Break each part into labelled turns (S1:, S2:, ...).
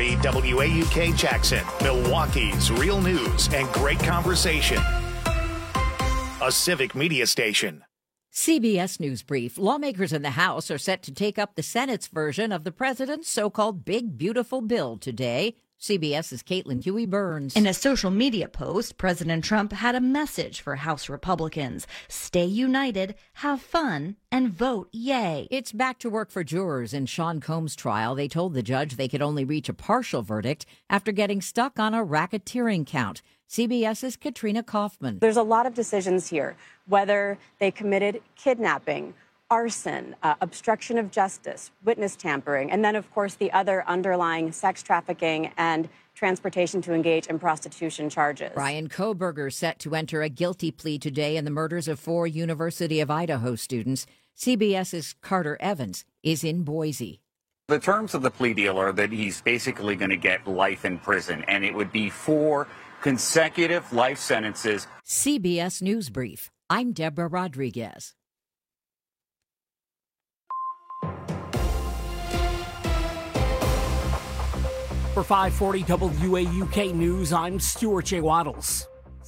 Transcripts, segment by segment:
S1: 540 WAUK Jackson, Milwaukee's real news and great conversation. A civic media station.
S2: CBS News Brief. Lawmakers in the House are set to take up the Senate's version of the president's so-called Big Beautiful Bill today. CBS's Caitlin Huey Burns.
S3: In a social media post, President Trump had a message for House Republicans. Stay united, have fun, and vote yay.
S2: It's back to work for jurors in Sean Combs' trial. They told the judge they could only reach a partial verdict after getting stuck on a racketeering count. CBS's Katrina Kaufman.
S4: There's a lot of decisions here, whether they committed kidnapping, arson, obstruction of justice, witness tampering, and then, of course, the other underlying sex trafficking and transportation to engage in prostitution charges.
S2: Brian Kohberger set to enter a guilty plea today in the murders of 4 University of Idaho students. CBS's Carter Evans is in Boise.
S5: The terms of the plea deal are that he's basically going to get life in prison, and it would be 4 consecutive life sentences.
S2: CBS News Brief. I'm Deborah Rodriguez.
S6: For 540 WAUK News, I'm Stuart J. Waddles.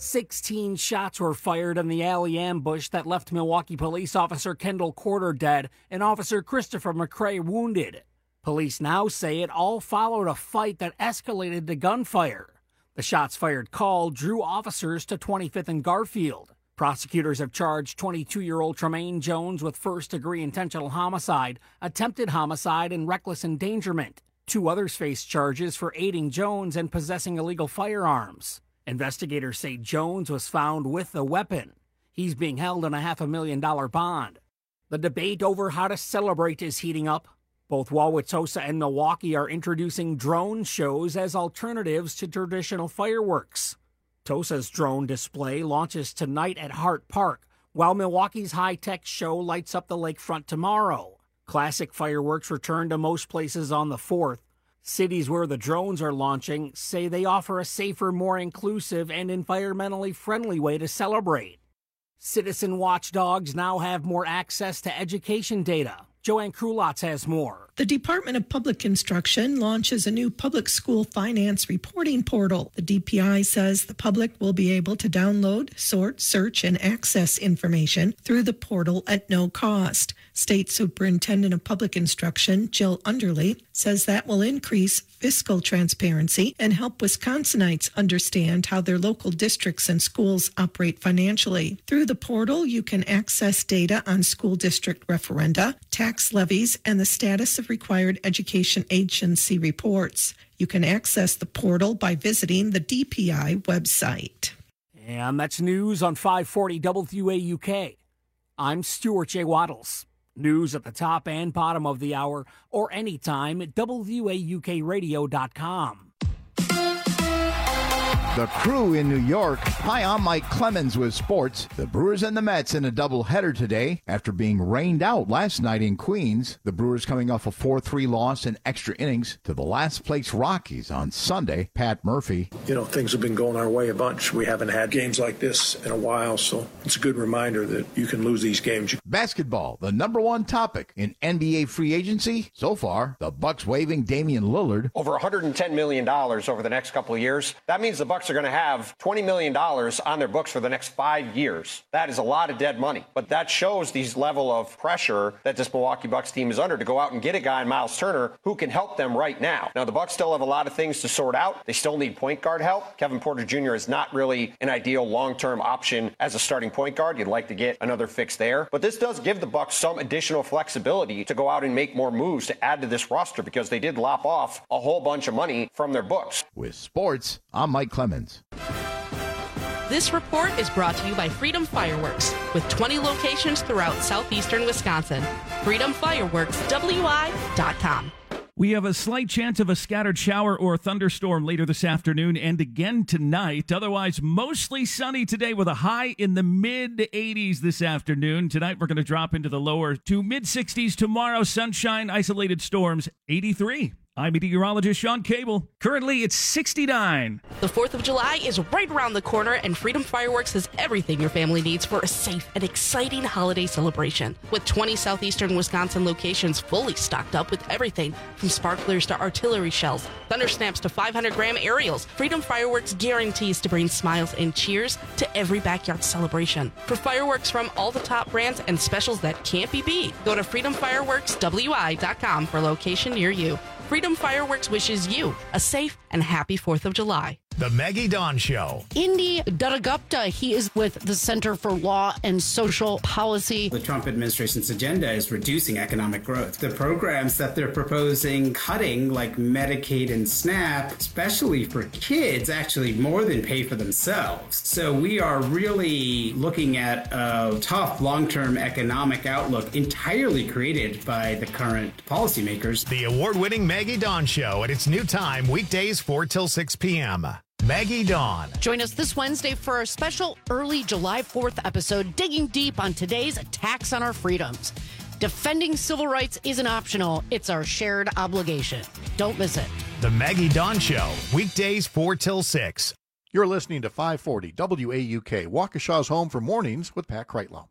S6: 16 shots were fired in the alley ambush that left Milwaukee police officer Kendall Corder dead and officer Christopher McCray wounded. Police now say it all followed a fight that escalated to gunfire. The shots fired call drew officers to 25th and Garfield. Prosecutors have charged 22-year-old Tremaine Jones with first-degree intentional homicide, attempted homicide, and reckless endangerment. 2 others face charges for aiding Jones and possessing illegal firearms. Investigators say Jones was found with a weapon. He's being held on a $500,000 bond. The debate over how to celebrate is heating up. Both Wauwatosa and Milwaukee are introducing drone shows as alternatives to traditional fireworks. Tosa's drone display launches tonight at Hart Park, while Milwaukee's high-tech show lights up the lakefront tomorrow. Classic fireworks return to most places on the 4th. Cities where the drones are launching say they offer a safer, more inclusive, and environmentally friendly way to celebrate. Citizen watchdogs now have more access to education data. Joanne Krulotz has more.
S7: The Department of Public Instruction launches a new public school finance reporting portal. The DPI says the public will be able to download, sort, search, and access information through the portal at no cost. State Superintendent of Public Instruction, Jill Underley, says that will increase fiscal transparency and help Wisconsinites understand how their local districts and schools operate financially. Through the portal, you can access data on school district referenda, tax levies, and the status of required education agency reports. You can access the portal by visiting the DPI website.
S6: And that's news on 540 WAUK. I'm Stuart J. Waddles. News at the top and bottom of the hour or anytime at WAUKradio.com.
S8: The Crew in New York. Hi, I'm Mike Clemens with sports. The Brewers and the Mets in a doubleheader today after being rained out last night in Queens. The Brewers coming off a 4-3 loss in extra innings to the last-place Rockies on Sunday. Pat Murphy.
S9: You know, things have been going our way a bunch. We haven't had games like this in a while, so it's a good reminder that you can lose these games.
S8: Basketball, the number one topic in NBA free agency. So far, the Bucks waiving Damian Lillard.
S10: Over $110 million over the next couple of years. That means the Bucks are going to have $20 million on their books for the next 5 years. That is a lot of dead money. But that shows these level of pressure that this Milwaukee Bucks team is under to go out and get a guy in Miles Turner who can help them right now. Now, the Bucks still have a lot of things to sort out. They still need point guard help. Kevin Porter Jr. is not really an ideal long-term option as a starting point guard. You'd like to get another fix there. But this does give the Bucks some additional flexibility to go out and make more moves to add to this roster because they did lop off a whole bunch of money from their books.
S8: With sports, I'm Mike Clemens.
S11: This report is brought to you by Freedom Fireworks, with 20 locations throughout southeastern Wisconsin. FreedomFireworksWI.com.
S12: We have a slight chance of a scattered shower or thunderstorm later this afternoon and again tonight. Otherwise, mostly sunny today with a high in the mid-80s this afternoon. Tonight, we're going to drop into the lower to mid-60s. Tomorrow, sunshine, isolated storms, 83. I'm meteorologist Sean Cable. Currently, it's 69.
S11: The 4th of July is right around the corner, and Freedom Fireworks has everything your family needs for a safe and exciting holiday celebration. With 20 southeastern Wisconsin locations fully stocked up with everything from sparklers to artillery shells, thunder snaps to 500-gram aerials, Freedom Fireworks guarantees to bring smiles and cheers to every backyard celebration. For fireworks from all the top brands and specials that can't be beat, go to freedomfireworkswi.com for a location near you. Freedom Fireworks wishes you a safe and happy 4th of July.
S1: The Maggie Dawn Show.
S13: Indy Dadagupta, he is with the Center for Law and Social Policy.
S14: The Trump administration's agenda is reducing economic growth. The programs that they're proposing cutting, like Medicaid and SNAP, especially for kids, actually more than pay for themselves. So we are really looking at a tough long-term economic outlook entirely created by the current policymakers.
S1: The award-winning Maggie Dawn Show at its new time, weekdays 4 till 6 p.m. Maggie Dawn.
S13: Join us this Wednesday for a special early July 4th episode, digging deep on today's attacks on our freedoms. Defending civil rights isn't optional. It's our shared obligation. Don't miss it.
S1: The Maggie Dawn Show, weekdays 4 till 6.
S15: You're listening to 540 WAUK, Waukesha's home for mornings with Pat Kreitlow.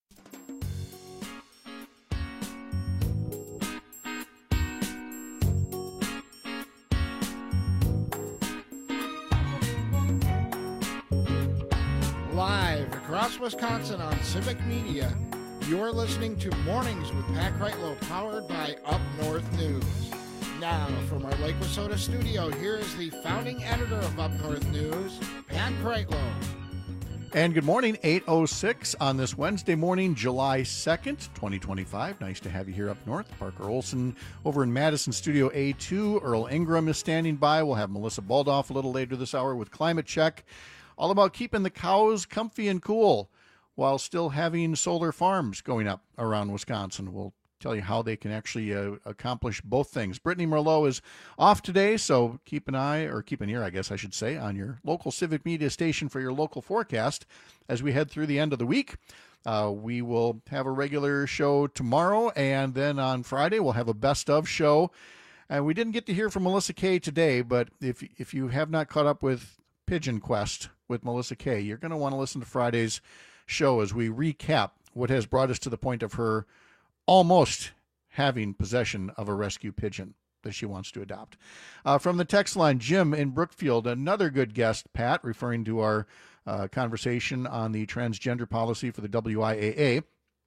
S16: Live across Wisconsin on Civic Media, you're listening to Mornings with Pat Kreitlow, powered by Up North News. Now, from our Lake Wissota studio, here is the founding editor of Up North News, Pat Kreitlow.
S15: And good morning, 8:06 on this Wednesday morning, July 2nd, 2025. Nice to have you here up north. Parker Olson over in Madison Studio A2. Earl Ingram is standing by. We'll have Melissa Baldoff a little later this hour with Climate Check. All about keeping the cows comfy and cool while still having solar farms going up around Wisconsin. We'll tell you how they can actually accomplish both things. Brittany Merlot is off today, so keep an ear, I guess I should say, on your local Civic Media station for your local forecast as we head through the end of the week. We will have a regular show tomorrow, and then on Friday we'll have a best of show. And we didn't get to hear from Melissa Kay today, but if you have not caught up with Pigeon Quest with Melissa Kay, you're going to want to listen to Friday's show as we recap what has brought us to the point of her almost having possession of a rescue pigeon that she wants to adopt. From the text line, Jim in Brookfield, another good guest, Pat, referring to our conversation on the transgender policy for the WIAA.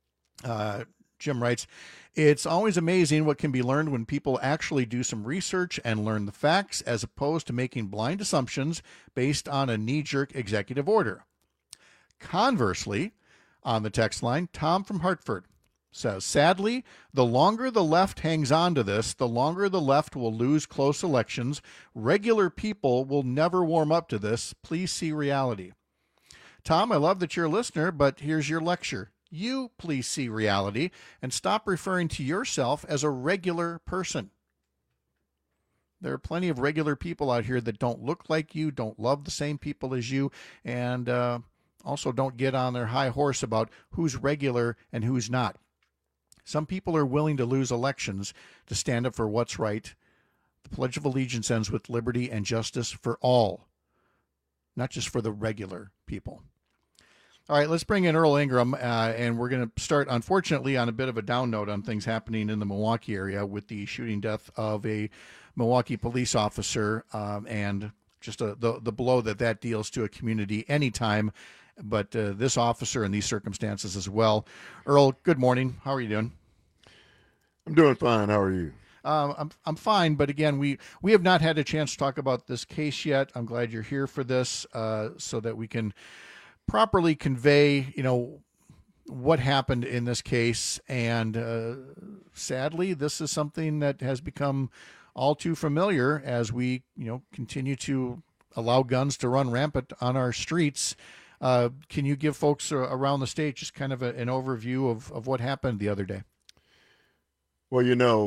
S15: Jim writes, it's always amazing what can be learned when people actually do some research and learn the facts as opposed to making blind assumptions based on a knee-jerk executive order. Conversely, on the text line, Tom from Hartford says, sadly, the longer the left hangs on to this, the longer the left will lose close elections. Regular people will never warm up to this. Please see reality. Tom, I love that you're a listener, but here's your lecture. You please see reality and stop referring to yourself as a regular person. There are plenty of regular people out here that don't look like you, don't love the same people as you, and also don't get on their high horse about who's regular and who's not. Some people are willing to lose elections to stand up for what's right. The Pledge of Allegiance ends with liberty and justice for all, not just for the regular people. All right, let's bring in Earl Ingram, and we're going to start, unfortunately, on a bit of a down note on things happening in the Milwaukee area with the shooting death of a Milwaukee police officer and just the blow that deals to a community anytime, but this officer in these circumstances as well. Earl, good morning. How are you doing?
S17: I'm doing fine. How are you?
S15: I'm fine, but again, we have not had a chance to talk about this case yet. I'm glad you're here for this so that we can properly convey, what happened in this case. And sadly, this is something that has become all too familiar as we, continue to allow guns to run rampant on our streets. Can you give folks around the state just kind of an overview of what happened the other day?
S17: Well,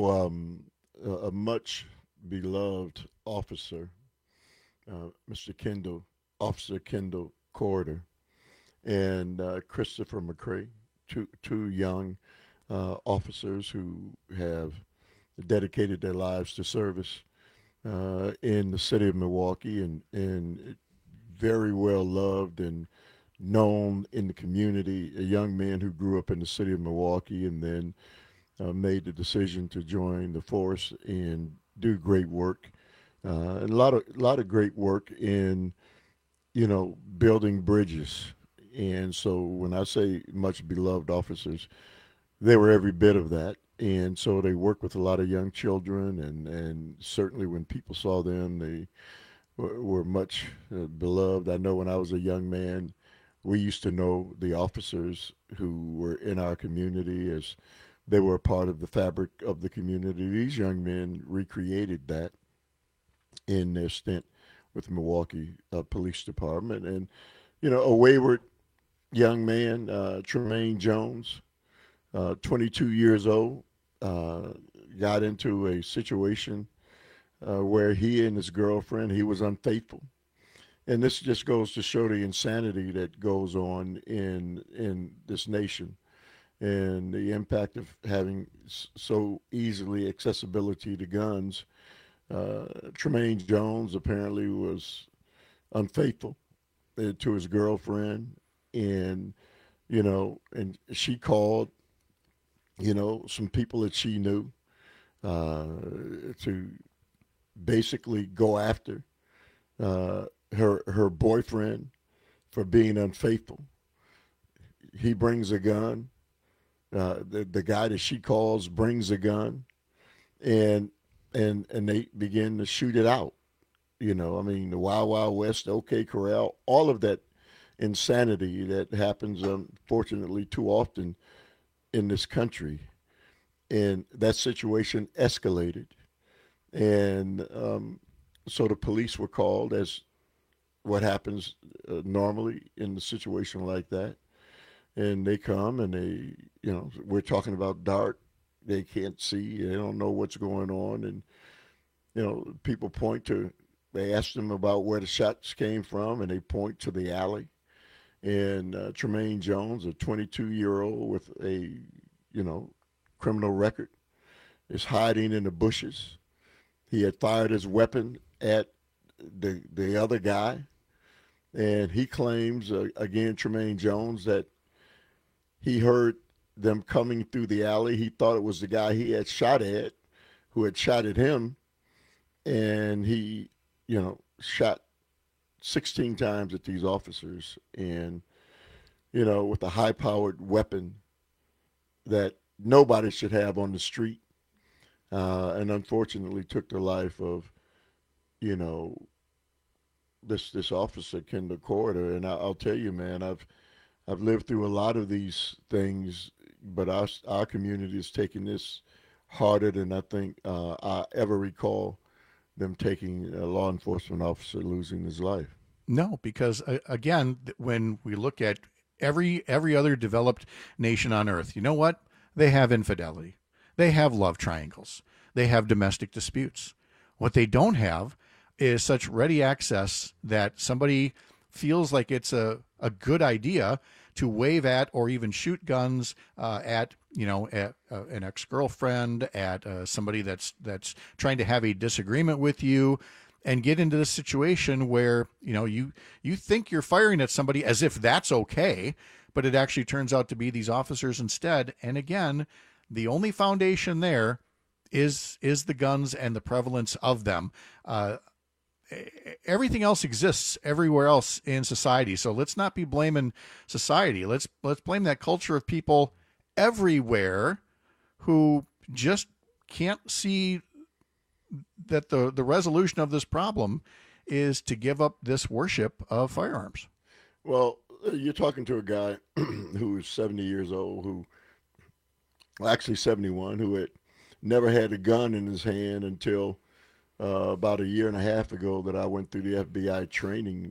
S17: a much beloved officer, Officer Kendall Corder, and Christopher McCray, two young officers who have dedicated their lives to service in the city of Milwaukee, and very well loved and known in the community. A young man who grew up in the city of Milwaukee and then made the decision to join the force and do great work. And a lot of great work in, building bridges. And so when I say much beloved officers, they were every bit of that. And so they worked with a lot of young children, and certainly when people saw them, they were much beloved. I know when I was a young man, we used to know the officers who were in our community as they were a part of the fabric of the community. These young men recreated that in their stint with the Milwaukee Police Department. And, a wayward young man, Tremaine Jones, 22 years old, got into a situation where he and his girlfriend, he was unfaithful. And this just goes to show the insanity that goes on in this nation and the impact of having so easily accessibility to guns. Tremaine Jones apparently was unfaithful to his girlfriend, and and she called some people that she knew to basically go after her boyfriend for being unfaithful. He brings a gun. The guy that she calls brings a gun, and they begin to shoot it out. The Wild Wild West, OK Corral, all of that insanity that happens, unfortunately, too often in this country. And that situation escalated. And so the police were called, as what happens normally in a situation like that. And they come and they, we're talking about dark. They can't see. They don't know what's going on. And, people they ask them about where the shots came from, and they point to the alley. And Tremaine Jones, a 22-year-old with a, criminal record, is hiding in the bushes. He had fired his weapon at the other guy. And he claims, again, Tremaine Jones, that he heard them coming through the alley. He thought it was the guy he had shot at, who had shot at him. And he, shot 16 times at these officers. And, with a high-powered weapon that nobody should have on the street. And unfortunately took the life of, this officer, Kendall Corder. And I'll tell you, man, I've lived through a lot of these things, but our community has taken this harder than I think I ever recall them taking a law enforcement officer losing his life.
S15: No, because again, when we look at every other developed nation on earth, you know what? They have infidelity. They have love triangles. They have domestic disputes. What they don't have is such ready access that somebody feels like it's a good idea to wave at or even shoot guns at an ex-girlfriend, at somebody that's trying to have a disagreement with you, and get into this situation where you think you're firing at somebody as if that's okay, but it actually turns out to be these officers instead. And again, the only foundation there is the guns and the prevalence of them. Everything else exists everywhere else in society. So let's not be blaming society. Let's blame that culture of people everywhere who just can't see that the resolution of this problem is to give up this worship of firearms.
S17: Well, you're talking to a guy who is 70 years old, actually 71, who had never had a gun in his hand until about a year and a half ago that I went through the FBI training,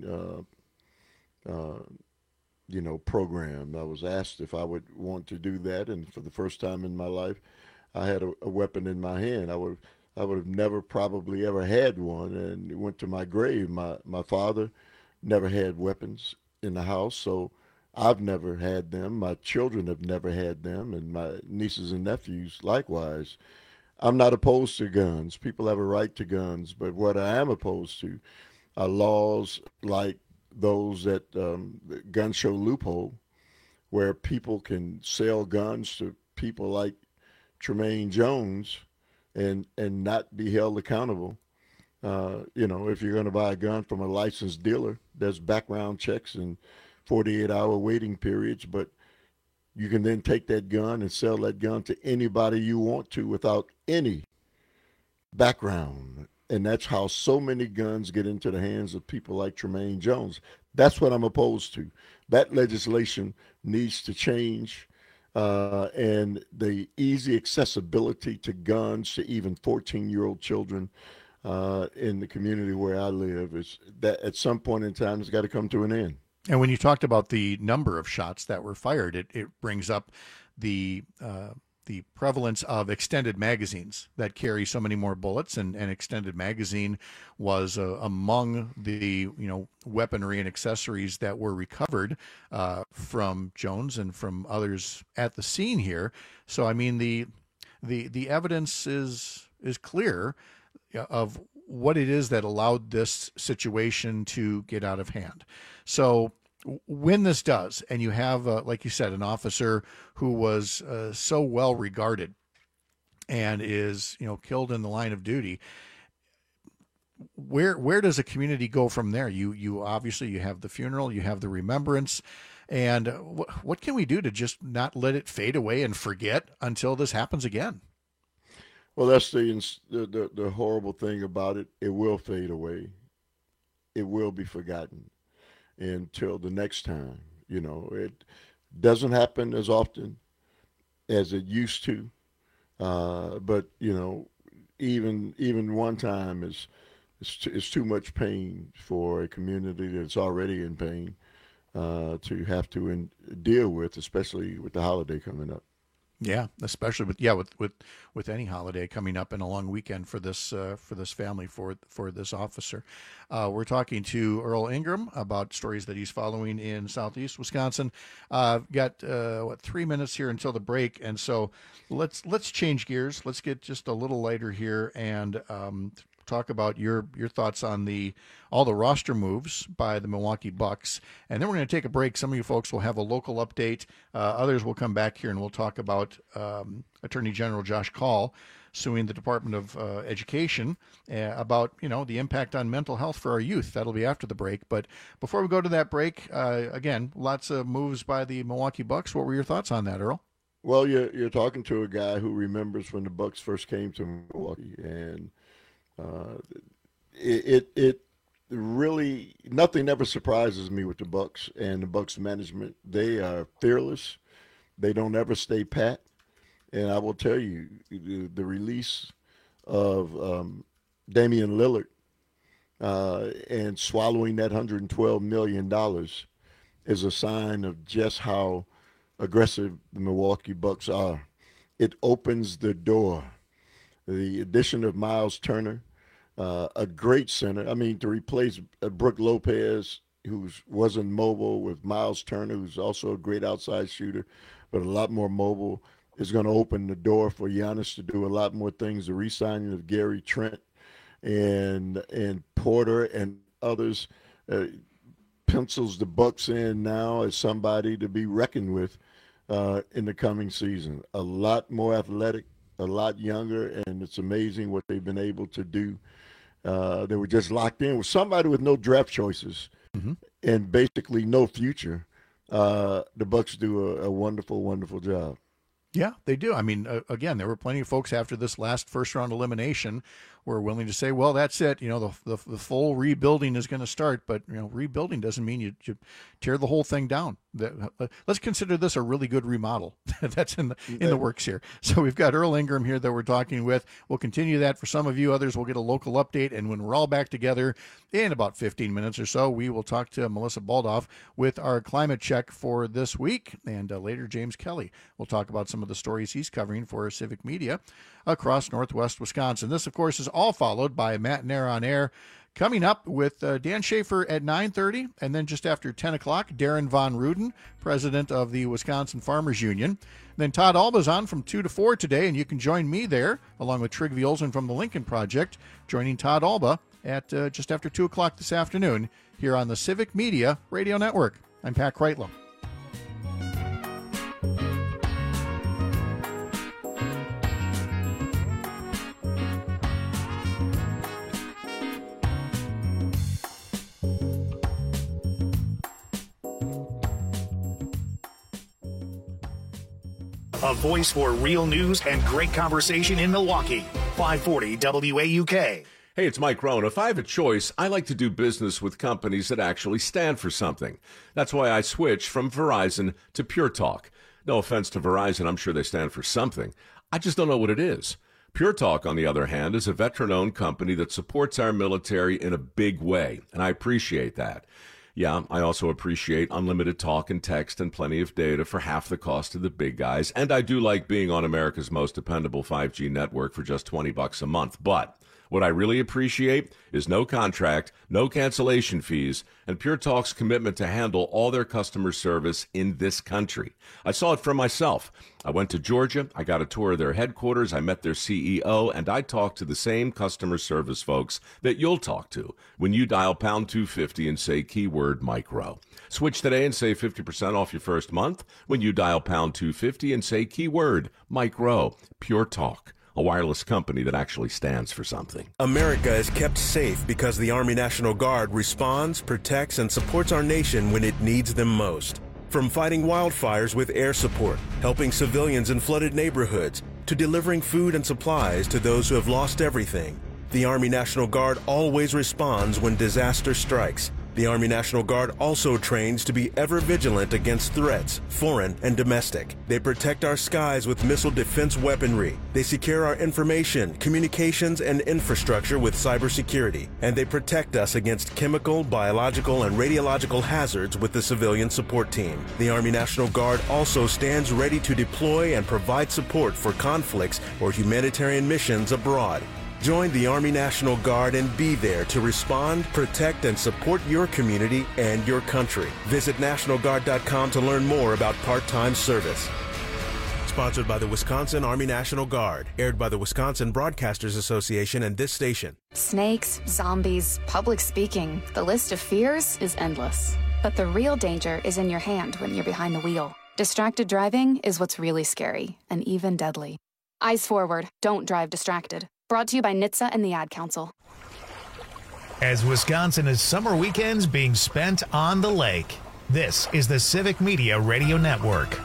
S17: program. I was asked if I would want to do that, and for the first time in my life, I had a weapon in my hand. I would have never probably ever had one, and it went to my grave. My father never had weapons in the house, so I've never had them. My children have never had them, and my nieces and nephews likewise. I'm not opposed to guns. People have a right to guns, but what I am opposed to are laws like those that gun show loophole, where people can sell guns to people like Tremaine Jones and not be held accountable. If you're going to buy a gun from a licensed dealer, there's background checks and 48-hour waiting periods, but you can then take that gun and sell that gun to anybody you want to without any background. And that's how so many guns get into the hands of people like Tremaine Jones. That's what I'm opposed to. That legislation needs to change. And the easy accessibility to guns to even 14-year-old children in the community where I live is that at some point in time it's got to come to an end.
S15: And when you talked about the number of shots that were fired, it brings up the prevalence of extended magazines that carry so many more bullets, and extended magazine was among the weaponry and accessories that were recovered from Jones and from others at the scene here. So I mean the evidence is clear of what it is that allowed this situation to get out of hand. So when this does, and you have, like you said, an officer who was so well regarded and is, killed in the line of duty, where does a community go from there? You obviously you have the funeral, you have the remembrance, and what can we do to just not let it fade away and forget until this happens again?
S17: Well, that's the horrible thing about it. It will fade away. It will be forgotten until the next time. It doesn't happen as often as it used to. But even one time is too much pain for a community that's already in pain to have to deal with, especially with the holiday coming up.
S15: Yeah, especially with any holiday coming up and a long weekend for this family, for this officer. We're talking to Earl Ingram about stories that he's following in Southeast Wisconsin. Got 3 minutes here until the break, and so let's change gears. Let's get just a little lighter here and talk about your thoughts on all the roster moves by the Milwaukee Bucks, and then we're going to take a break. Some of you folks will have a local update. Others will come back here and we'll talk about Attorney General Josh Kaul suing the Department of Education about the impact on mental health for our youth. That'll be after the break. But before we go to that break, again, lots of moves by the Milwaukee Bucks. What were your thoughts on that, Earl?
S17: Well, you're talking to a guy who remembers when the Bucks first came to Milwaukee, and it really, nothing ever surprises me with the Bucks and the Bucks management. They are fearless. They don't ever stay pat. And I will tell you, the release of Damian Lillard and swallowing that $112 million is a sign of just how aggressive the Milwaukee Bucks are. It opens the door. The addition of Miles Turner, a great center. I mean, to replace Brook Lopez, who wasn't mobile, with Miles Turner, who's also a great outside shooter, but a lot more mobile, is going to open the door for Giannis to do a lot more things. The re-signing of Gary Trent and Porter and others pencils the Bucks in now as somebody to be reckoned with in the coming season. A lot more athletic, a lot younger, and it's amazing what they've been able to do. They were just locked in with somebody with no draft choices and basically no future. The Bucks do a wonderful, wonderful job.
S15: Yeah, they do. I mean, again, there were plenty of folks after this last first-round elimination were willing to say, well, that's it. The full rebuilding is going to start. But, rebuilding doesn't mean you tear the whole thing down. Let's consider this a really good remodel that's in the works here. So we've got Earl Ingram here that we're talking with. We'll continue that for some of you. Others will get a local update. And when we're all back together in about 15 minutes or so, we will talk to Melissa Baldoff with our climate check for this week. And later, James Kelly will talk about some of the stories he's covering for Civic Media across Northwest Wisconsin. This, of course, is all followed by Matt Nair on Air Coming up with Dan Schaefer at 9:30, and then just after 10 o'clock, Darren Von Ruden, president of the Wisconsin Farmers Union. Then Todd Alba's on from 2 to 4 today, and you can join me there, along with Trig Olsen from the Lincoln Project, joining Todd Alba at just after 2 o'clock this afternoon here on the Civic Media Radio Network. I'm Pat Kreitlow.
S1: A voice for real news and great conversation in Milwaukee. 540 WAUK.
S18: Hey, it's Mike Rohn. If I have a choice, I like to do business with companies that actually stand for something. That's why I switched from Verizon to Pure Talk. No offense to Verizon, I'm sure they stand for something. I just don't know what it is. Pure Talk, on the other hand, is a veteran-owned company that supports our military in a big way, and I appreciate that. Yeah, I also appreciate unlimited talk and text and plenty of data for half the cost of the big guys. And I do like being on America's most dependable 5G network for just $20 a month. But what I really appreciate is no contract, no cancellation fees, and Pure Talk's commitment to handle all their customer service in this country. I saw it for myself. I went to Georgia, I got a tour of their headquarters, I met their CEO, and I talked to the same customer service folks that you'll talk to when you dial pound 250 and say keyword micro. Switch today and save 50% off your first month when you dial pound 250 and say keyword micro. Pure Talk, a wireless company that actually stands for something.
S19: America is kept safe because the Army National Guard responds, protects, and supports our nation when it needs them most. From fighting wildfires with air support, helping civilians in flooded neighborhoods, to delivering food and supplies to those who have lost everything, the Army National Guard always responds when disaster strikes. The Army National Guard also trains to be ever vigilant against threats, foreign and domestic. They protect our skies with missile defense weaponry. They secure our information, communications, and infrastructure with cybersecurity. And they protect us against chemical, biological, and radiological hazards with the civilian support team. The Army National Guard also stands ready to deploy and provide support for conflicts or humanitarian missions abroad. Join the Army National Guard and be there to respond, protect, and support your community and your country. Visit NationalGuard.com to learn more about part-time service. Sponsored by the Wisconsin Army National Guard. Aired by the Wisconsin Broadcasters Association and this station.
S20: Snakes, zombies, public speaking. The list of fears is endless. But the real danger is in your hand when you're behind the wheel. Distracted driving is what's really scary and even deadly. Eyes forward. Don't drive distracted. Brought to you by NHTSA and the Ad Council.
S1: As Wisconsin is summer weekends being spent on the lake, this is the Civic Media Radio Network.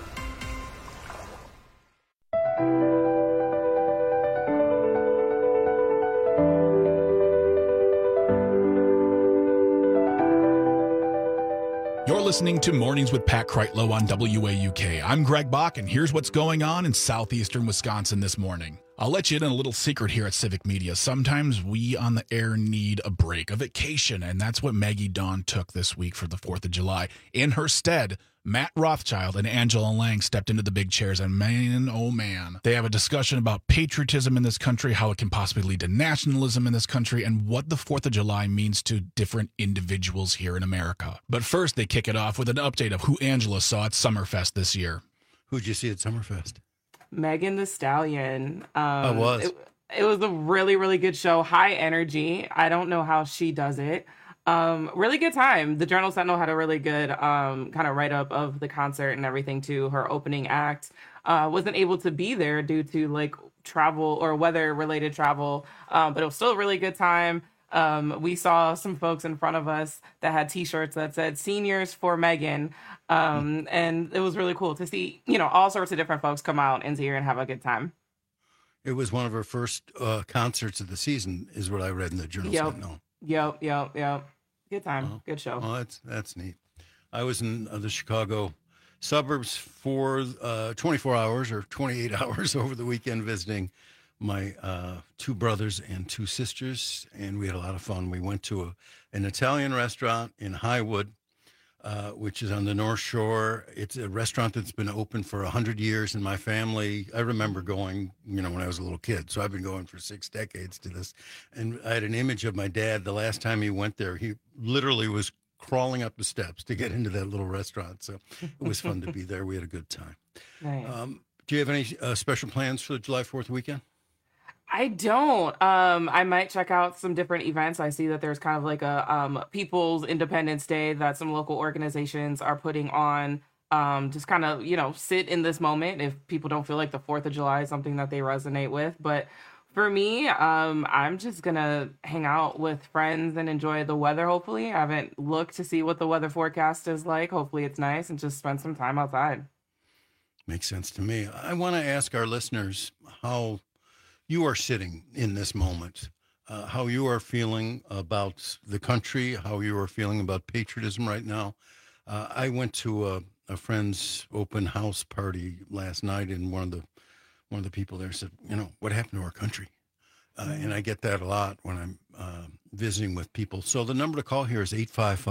S21: You're listening to Mornings with Pat Kreitlow on WAUK. I'm Greg Bach, and here's what's going on in southeastern Wisconsin this morning. I'll let you in on a little secret here at Civic Media. Sometimes we on the air need a break, a vacation, and that's what Maggie Dawn took this week for the 4th of July. In her stead, Matt Rothschild and Angela Lang stepped into the big chairs, and man, oh man, they have a discussion about patriotism in this country, how it can possibly lead to nationalism in this country, and what the 4th of July means to different individuals here in America. But first, they kick it off with an update of who Angela saw at Summerfest this year.
S22: Who'd you see at Summerfest?
S23: Megan Thee Stallion.
S22: It was
S23: a really, really good show. High energy. I don't know how she does it. Really good time. The Journal Sentinel had a really good kind of write-up of the concert and everything too. Her opening act wasn't able to be there due to like travel or weather-related travel, but it was still a really good time. We saw some folks in front of us that had T-shirts that said "Seniors for Megan," and it was really cool to see, all sorts of different folks come out into here and have a good time.
S22: It was one of her first concerts of the season, is what I read in the Journal Sentinel.
S23: Yep. Good time. Good show.
S22: Oh, that's neat. I was in the Chicago suburbs for 24 hours or 28 hours over the weekend visiting my 2 brothers and 2 sisters, and we had a lot of fun. We went to an Italian restaurant in Highwood, which is on the North Shore. It's a restaurant that's been open for 100 years in my family. I remember going, when I was a little kid. So I've been going for 6 decades to this. And I had an image of my dad. The last time he went there, he literally was crawling up the steps to get into that little restaurant. So it was fun to be there. We had a good time.
S23: Nice.
S22: Do you have any special plans for the July 4th weekend?
S23: I don't. I might check out some different events. I see that there's kind of like a People's Independence Day that some local organizations are putting on. Just kind of, sit in this moment if people don't feel like the 4th of July is something that they resonate with. But for me, I'm just going to hang out with friends and enjoy the weather, hopefully. I haven't looked to see what the weather forecast is like. Hopefully it's nice, and just spend some time outside.
S22: Makes sense to me. I want to ask our listeners how you are sitting in this moment, how you are feeling about the country, how you are feeling about patriotism right now. I went to a friend's open house party last night, and one of the people there said, what happened to our country? And I get that a lot when I'm visiting with people. So the number to call here is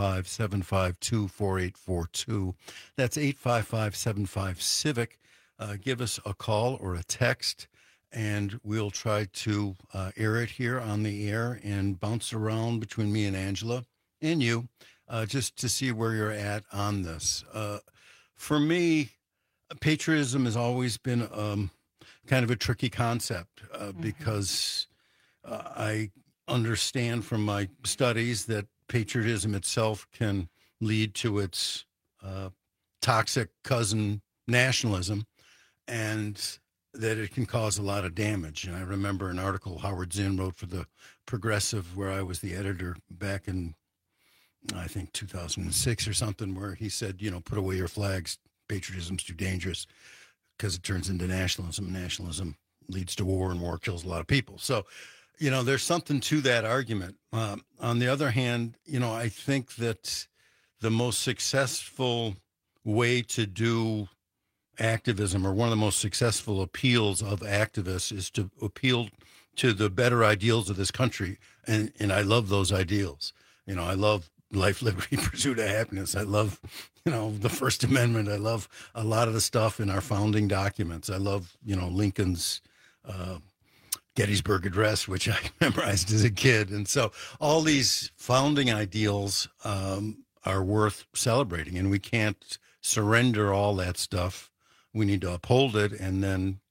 S22: 855-752-4842. That's 855-75-CIVIC. Give us a call or a text, and we'll try to air it here on the air and bounce around between me and Angela and you, just to see where you're at on this. For me, patriotism has always been kind of a tricky concept because I understand from my studies that patriotism itself can lead to its toxic cousin nationalism, and that it can cause a lot of damage. And I remember an article Howard Zinn wrote for the Progressive, where I was the editor back in, I think, 2006 or something, where he said, put away your flags. Patriotism's too dangerous because it turns into nationalism. Nationalism leads to war, and war kills a lot of people. So, there's something to that argument. On the other hand, I think that the most successful way to do activism, or one of the most successful appeals of activists, is to appeal to the better ideals of this country. And I love those ideals. I love life, liberty, pursuit of happiness. I love, the First Amendment. I love a lot of the stuff in our founding documents. I love, Lincoln's Gettysburg Address, which I memorized as a kid. And so all these founding ideals are worth celebrating, and we can't surrender all that stuff. We need to uphold it, and then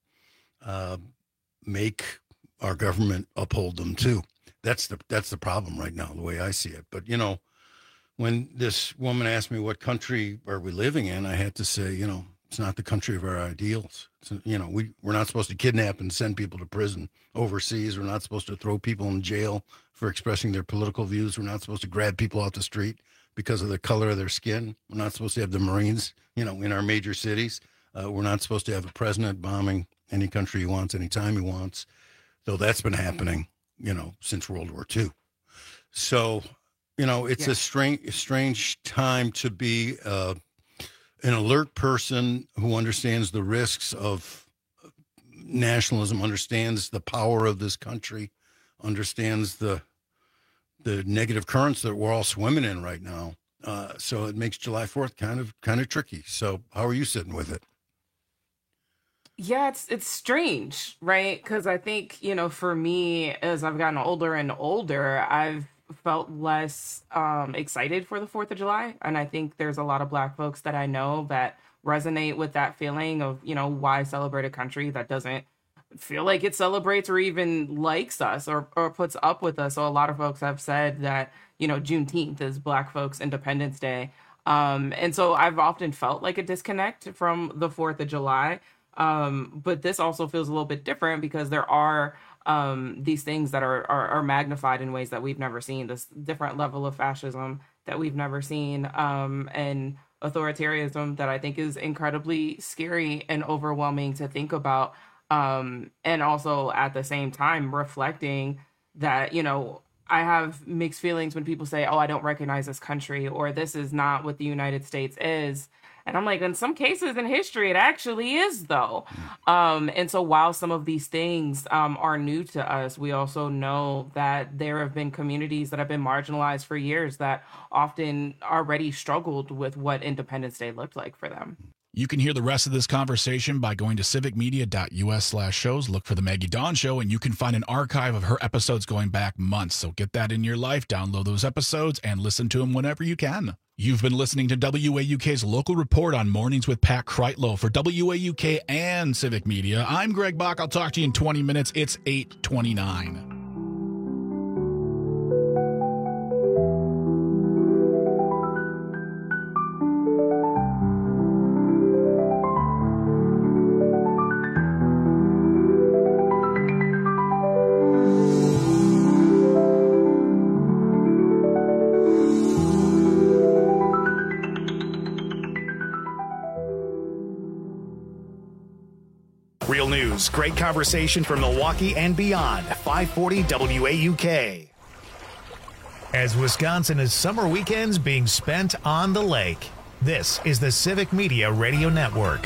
S22: make our government uphold them too. That's the problem right now, the way I see it. But when this woman asked me what country are we living in, I had to say, it's not the country of our ideals. So, we're not supposed to kidnap and send people to prison overseas. We're not supposed to throw people in jail for expressing their political views. We're not supposed to grab people off the street because of the color of their skin. We're not supposed to have the Marines, in our major cities. We're not supposed to have a president bombing any country he wants, anytime he wants, though that's been happening, since World War II. So, it's a strange time to be an alert person who understands the risks of nationalism, understands the power of this country, understands the negative currents that we're all swimming in right now. So it makes July 4th kind of tricky. So how are you sitting with it?
S23: Yeah, it's strange, right? Because I think, for me, as I've gotten older and older, I've felt less excited for the 4th of July. And I think there's a lot of Black folks that I know that resonate with that feeling of, why celebrate a country that doesn't feel like it celebrates or even likes us or puts up with us. So a lot of folks have said that, Juneteenth is Black folks' Independence Day. And so I've often felt like a disconnect from the 4th of July. But this also feels a little bit different because there are these things that are magnified in ways that we've never seen, this different level of fascism that we've never seen, and authoritarianism that I think is incredibly scary and overwhelming to think about. And also at the same time reflecting that, I have mixed feelings when people say, oh, I don't recognize this country, or this is not what the United States is. And I'm like, in some cases in history, it actually is, though. And so while some of these things are new to us, we also know that there have been communities that have been marginalized for years that often already struggled with what Independence Day looked like for them.
S21: You can hear the rest of this conversation by going to civicmedia.us/shows. Look for The Maggie Dawn Show, and you can find an archive of her episodes going back months. So get that in your life, download those episodes, and listen to them whenever you can. You've been listening to WAUK's Local Report on Mornings with Pat Kreitlow for WAUK and Civic Media. I'm Greg Bach. I'll talk to you in 20 minutes. It's 8:29.
S1: Real news, great conversation from Milwaukee and beyond. 540 WAUK. As Wisconsin is summer weekends being spent on the lake, this is the Civic Media Radio Network.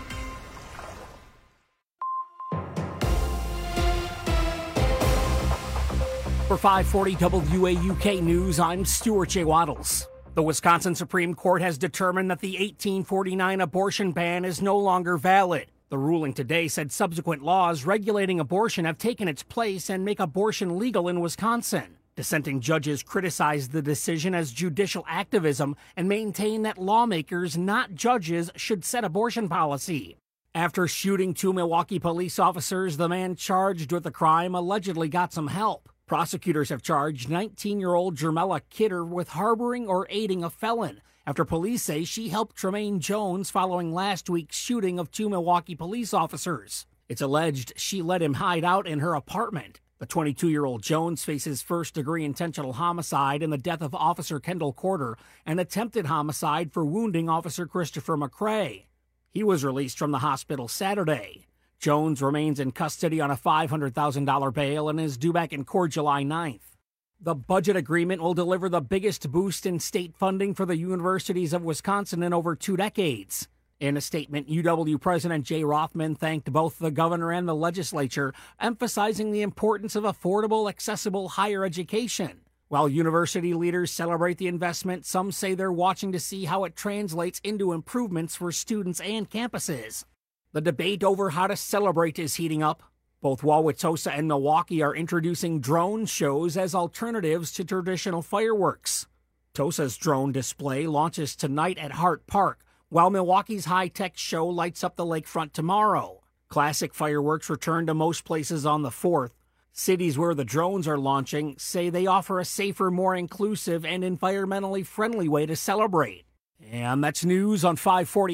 S6: For 540 WAUK News, I'm Stuart J. Waddles. The Wisconsin Supreme Court has determined that the 1849 abortion ban is no longer valid. The ruling today said subsequent laws regulating abortion have taken its place and make abortion legal in Wisconsin. Dissenting judges criticized the decision as judicial activism and maintain that lawmakers, not judges, should set abortion policy. After shooting 2 Milwaukee police officers, the man charged with the crime allegedly got some help. Prosecutors have charged 19-year-old Jermella Kidder with harboring or aiding a felon after police say she helped Tremaine Jones following last week's shooting of 2 Milwaukee police officers. It's alleged she let him hide out in her apartment. The 22-year-old Jones faces first-degree intentional homicide in the death of Officer Kendall Corder and attempted homicide for wounding Officer Christopher McRae. He was released from the hospital Saturday. Jones remains in custody on a $500,000 bail and is due back in court July 9th. The budget agreement will deliver the biggest boost in state funding for the universities of Wisconsin in over 2 decades. In a statement, UW President Jay Rothman thanked both the governor and the legislature, emphasizing the importance of affordable, accessible higher education. While university leaders celebrate the investment, some say they're watching to see how it translates into improvements for students and campuses. The debate over how to celebrate is heating up. Both Wauwatosa and Milwaukee are introducing drone shows as alternatives to traditional fireworks. Tosa's drone display launches tonight at Hart Park, while Milwaukee's high-tech show lights up the lakefront tomorrow. Classic fireworks return to most places on the 4th. Cities where the drones are launching say they offer a safer, more inclusive, and environmentally friendly way to celebrate. And that's news on 540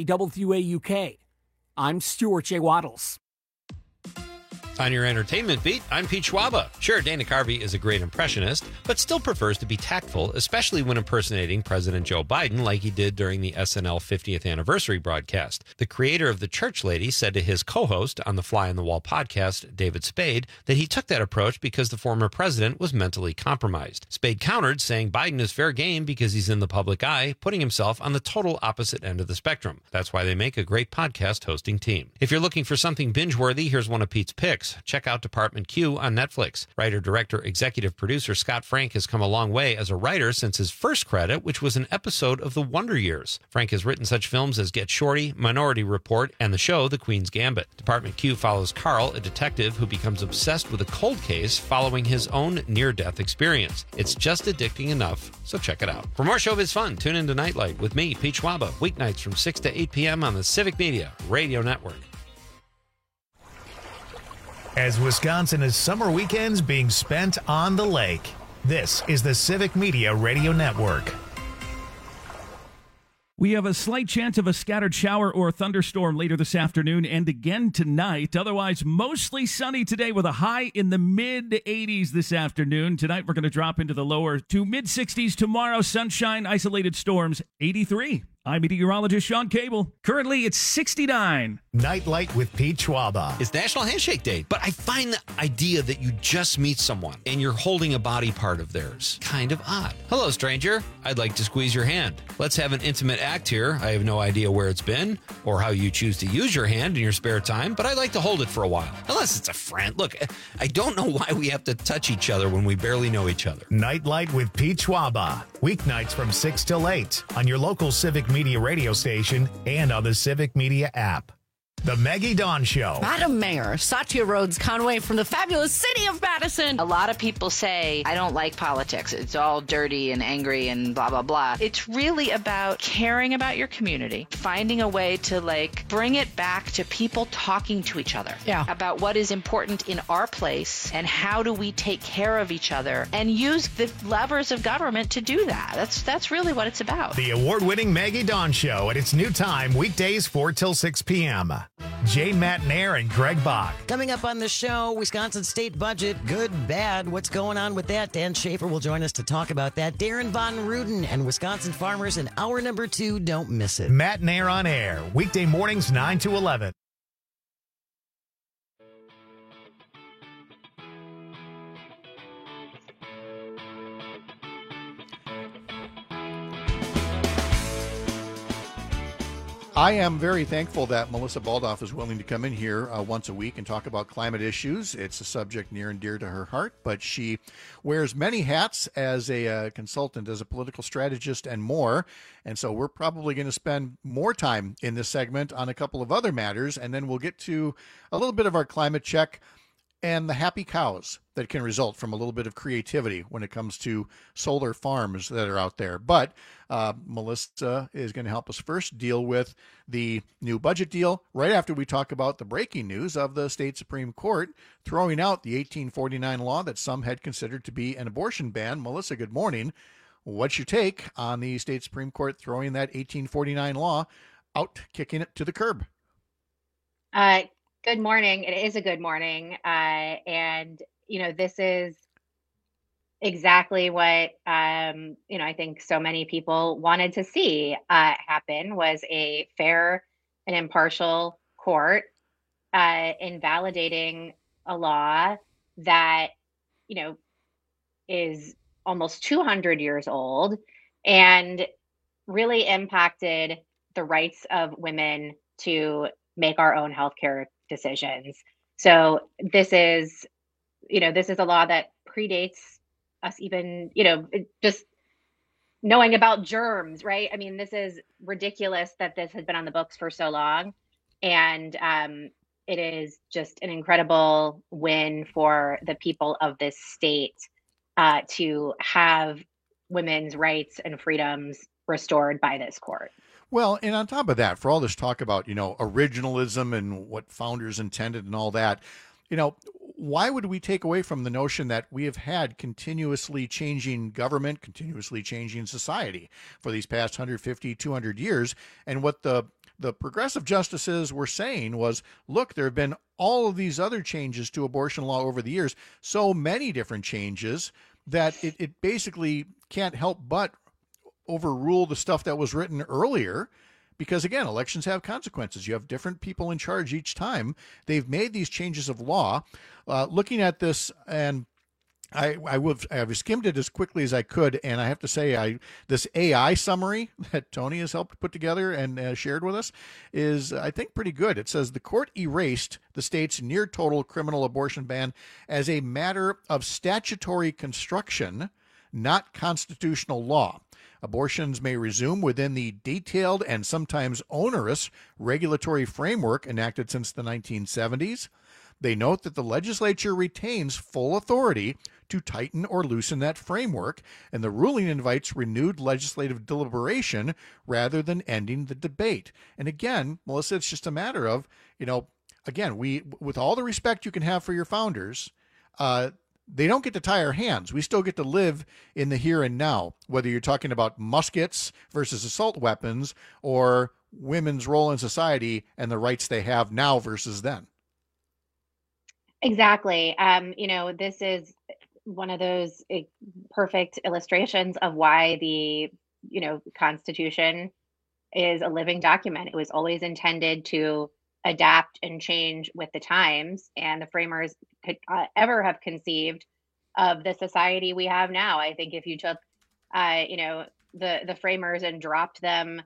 S6: WAUK. I'm Stuart J. Waddles.
S3: On your entertainment beat, I'm Pete Schwaba. Sure, Dana Carvey is a great impressionist, but still prefers to be tactful, especially when impersonating President Joe Biden like he did during the SNL 50th anniversary broadcast. The creator of The Church Lady said to his co-host on the Fly on the Wall podcast, David Spade, that he took that approach because the former president was mentally compromised. Spade countered, saying Biden is fair game because he's in the public eye, putting himself on the total opposite end of the spectrum. That's why they make a great podcast hosting team. If you're looking for something binge-worthy, here's one of Pete's picks. Check out Department Q on Netflix. Writer, director, executive producer Scott Frank has come a long way as a writer since his first credit, which was an episode of The Wonder Years. Frank has written such films as Get Shorty, Minority Report, and the show The Queen's Gambit. Department Q follows Carl, a detective who becomes obsessed with a cold case following his own near-death experience. It's just addicting enough, so check it out. For more showbiz fun, tune into Nightlight with me, Pete Schwaba, weeknights from 6 to 8 p.m. on the Civic Media Radio Network.
S1: As Wisconsin is summer weekends being spent on the lake, this is the Civic Media Radio Network.
S12: We have a slight chance of a scattered shower or thunderstorm later this afternoon and again tonight. Otherwise, mostly sunny today with a high in the mid-80s this afternoon. Tonight, we're going to drop into the lower to mid-60s. Tomorrow, sunshine, isolated storms, 83. I'm meteorologist Sean Cable. Currently, it's 69.
S1: Nightlight with Pete Schwaba.
S3: It's National Handshake Day, but I find the idea that you just meet someone and you're holding a body part of theirs kind of odd. Hello, stranger. I'd like to squeeze your hand. Let's have an intimate act here. I have no idea where it's been or how you choose to use your hand in your spare time, but I'd like to hold it for a while. Unless it's a friend. Look, I don't know why we have to touch each other when we barely know each other.
S1: Nightlight with Pete Schwaba. Weeknights from 6 till 8 on your local Civic Media radio station and on the Civic Media app. The Maggie Dawn Show.
S2: Madam Mayor, Satya Rhodes Conway from the fabulous city of Madison. A lot of people say, I don't like politics. It's all dirty and angry and blah, blah, blah. It's really about caring about your community, finding a way to bring it back to people talking to each other about what is important in our place and how do we take care of each other and use the levers of government to do that. That's really what it's about.
S1: The award-winning Maggie Dawn Show at its new time, weekdays 4 till 6 p.m. Jay Matnair and Greg Bach.
S4: Coming up on the show, Wisconsin state budget, good, bad. What's going on with that? Dan Schaefer will join us to talk about that. Darren Von Ruden and Wisconsin farmers in hour number 2. Don't miss it.
S1: Matnair on air, weekday mornings 9 to 11.
S15: I am very thankful that Melissa Baldoff is willing to come in here once a week and talk about climate issues. It's a subject near and dear to her heart, but she wears many hats as a consultant, as a political strategist, and more. And so we're probably going to spend more time in this segment on a couple of other matters, and then we'll get to a little bit of our climate check and the happy cows that can result from a little bit of creativity when it comes to solar farms that are out there. But Melissa is going to help us first deal with the new budget deal right after we talk about the breaking news of the state Supreme Court throwing out the 1849 law that some had considered to be an abortion ban. Melissa, good morning. What's your take on the state Supreme Court throwing that 1849 law out, kicking it to the curb?
S5: Good morning. It is a good morning. And, this is exactly what, I think so many people wanted to see happen was a fair and impartial court invalidating a law that, is almost 200 years old and really impacted the rights of women to make our own healthcare decisions. So this is a law that predates us even, just knowing about germs, right? I mean, this is ridiculous that this has been on the books for so long. And it is just an incredible win for the people of this state to have women's rights and freedoms restored by this court.
S15: Well, and on top of that, for all this talk about, originalism and what founders intended and all that, why would we take away from the notion that we have had continuously changing government, continuously changing society for these past 150, 200 years? And what the progressive justices were saying was, look, there have been all of these other changes to abortion law over the years, so many different changes that it basically can't help but overrule the stuff that was written earlier, because again, elections have consequences. You have different people in charge each time. They've made these changes of law. Looking at this, and I've skimmed it as quickly as I could, and I have to say, this AI summary that Tony has helped put together and shared with us is, I think, pretty good. It says the court erased the state's near total criminal abortion ban as a matter of statutory construction, not constitutional law. Abortions may resume within the detailed and sometimes onerous regulatory framework enacted since the 1970s. They note that the legislature retains full authority to tighten or loosen that framework, and the ruling invites renewed legislative deliberation rather than ending the debate. And again, Melissa, it's just a matter of, again, with all the respect you can have for your founders, they don't get to tie our hands. We still get to live in the here and now, whether you're talking about muskets versus assault weapons or women's role in society and the rights they have now versus then.
S5: Exactly. This is one of those perfect illustrations of why the, Constitution is a living document. It was always intended to adapt and change with the times, and the framers could ever have conceived of the society we have now. I think if you took, the framers and dropped them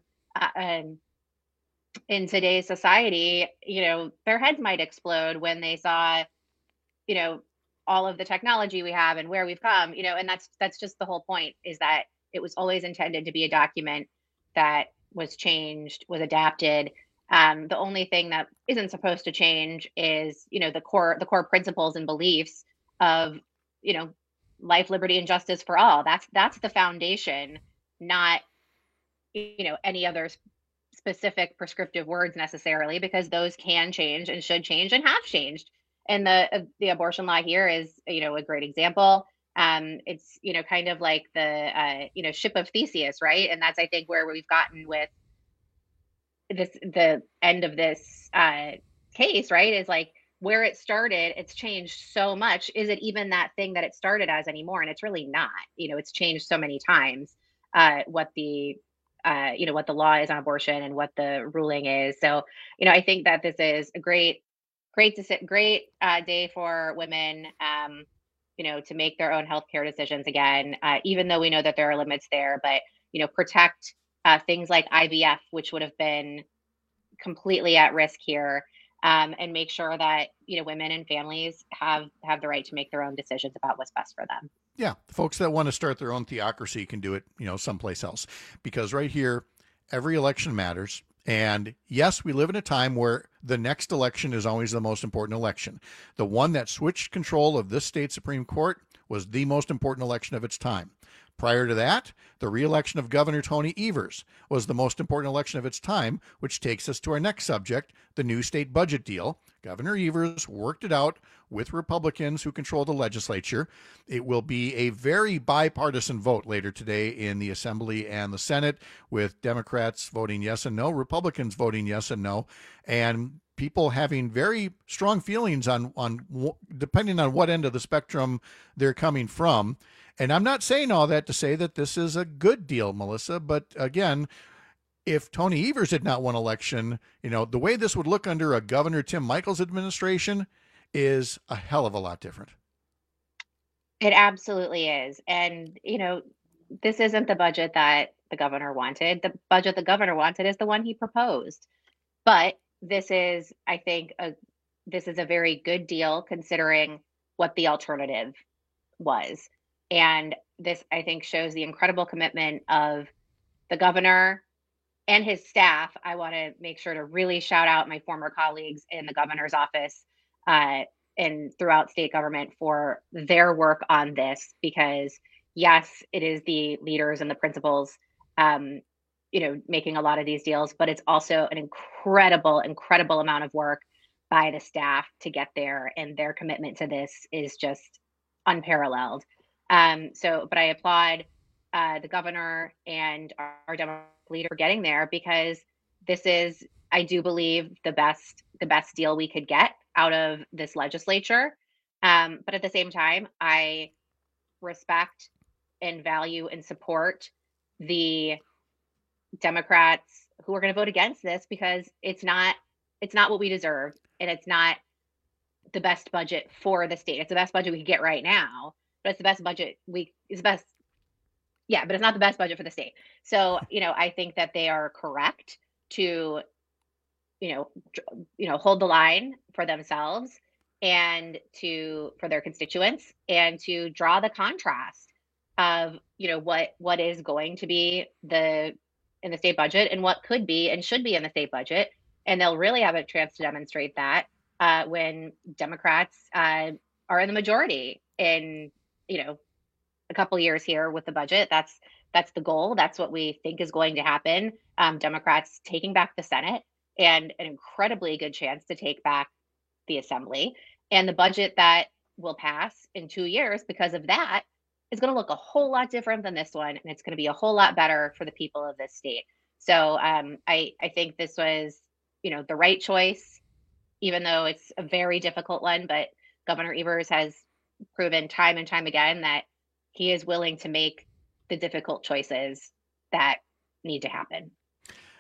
S5: in today's society, their heads might explode when they saw, all of the technology we have and where we've come, and that's just the whole point, is that it was always intended to be a document that was changed, was adapted. The only thing that isn't supposed to change is, the core principles and beliefs of, life, liberty, and justice for all. That's the foundation, not, any other specific prescriptive words necessarily, because those can change and should change and have changed. And the abortion law here is, a great example. It's, kind of like the, ship of Theseus, right? And that's, I think, where we've gotten with the end of this case, right? Is like where it started, it's changed so much. Is it even that thing that it started as anymore? And it's really not. It's changed so many times, what the law is on abortion and what the ruling is. So, I think that this is a great day for women, to make their own healthcare decisions again, even though we know that there are limits there, but, protect things like IVF, which would have been completely at risk here, and make sure that, women and families have the right to make their own decisions about what's best for them.
S15: Yeah, folks that want to start their own theocracy can do it, someplace else, because right here, every election matters. And yes, we live in a time where the next election is always the most important election. The one that switched control of this state Supreme Court was the most important election of its time. Prior to that, the re-election of Governor Tony Evers was the most important election of its time, which takes us to our next subject, the new state budget deal. Governor Evers worked it out with Republicans who control the legislature. It will be a very bipartisan vote later today in the Assembly and the Senate, with Democrats voting yes and no, Republicans voting yes and no, and people having very strong feelings on depending on what end of the spectrum they're coming from. And I'm not saying all that to say that this is a good deal, Melissa, but again, if Tony Evers had not won election, the way this would look under a Governor Tim Michels administration is a hell of a lot different.
S5: It absolutely is. And, this isn't the budget that the governor wanted. The budget the governor wanted is the one he proposed. But this is, I think, this is a very good deal considering what the alternative was. And this, I think, shows the incredible commitment of the governor and his staff. I want to make sure to really shout out my former colleagues in the governor's office and throughout state government for their work on this, because yes, it is the leaders and the principals, making a lot of these deals, but it's also an incredible amount of work by the staff to get there. And their commitment to this is just unparalleled. But I applaud the governor and our Democratic leader for getting there, because this is, I do believe, the best deal we could get out of this legislature. But at the same time, I respect and value and support the Democrats who are going to vote against this, because it's not what we deserve, and it's not the best budget for the state. It's the best budget we could get right now, but it's the best budget but it's not the best budget for the state. So, I think that they are correct to, hold the line for themselves and for their constituents, and to draw the contrast of, what is going to be in the state budget and what could be and should be in the state budget. And they'll really have a chance to demonstrate that when Democrats are in the majority in, a couple years here with the budget. That's the goal. That's what we think is going to happen. Democrats taking back the Senate, and an incredibly good chance to take back the Assembly. And the budget that will pass in 2 years because of that is going to look a whole lot different than this one. And it's going to be a whole lot better for the people of this state. So I think this was, the right choice, even though it's a very difficult one. But Governor Evers has proven time and time again that he is willing to make the difficult choices that need to happen.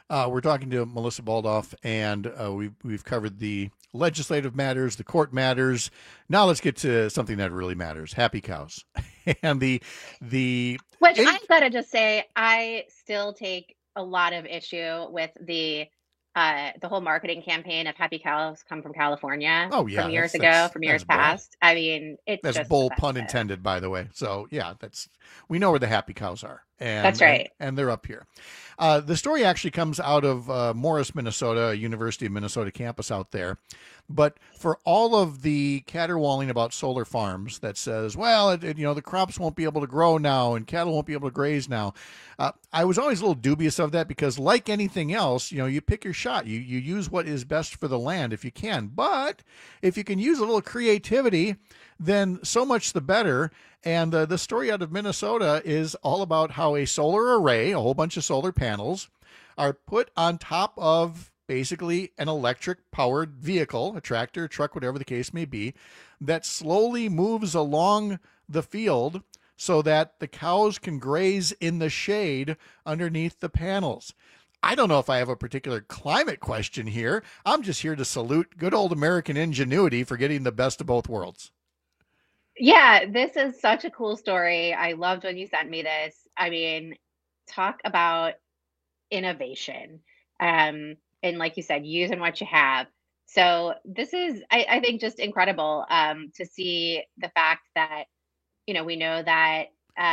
S15: We're talking to Melissa Baldoff, and we've covered the legislative matters, the court matters. Now let's get to something that really matters: happy cows, and the
S5: which I've got to just say, I still take a lot of issue with the whole marketing campaign of happy cows come from California.
S15: Oh, yeah,
S5: from years ago, from years past. I mean, it's
S15: that's
S5: just
S15: bold
S5: offensive.
S15: pun intended, by the way. So yeah, we know where the happy cows are. And,
S5: that's right.
S15: And they're up here. The story actually comes out of Morris, Minnesota, a University of Minnesota campus out there. But for all of the caterwauling about solar farms that says, well, the crops won't be able to grow now and cattle won't be able to graze now. I was always a little dubious of that because like anything else, you pick your shot. You use what is best for the land if you can. But if you can use a little creativity, then so much the better. And the story out of Minnesota is all about how a solar array, a whole bunch of solar panels, are put on top of basically an electric-powered vehicle, a tractor, truck, whatever the case may be, that slowly moves along the field so that the cows can graze in the shade underneath the panels. I don't know if I have a particular climate question here. I'm just here to salute good old American ingenuity for getting the best of both worlds.
S5: Yeah, this is such a cool story. I loved when you sent me this. I mean, talk about innovation. And like you said, using what you have. So this is, I think, just incredible to see the fact that, we know that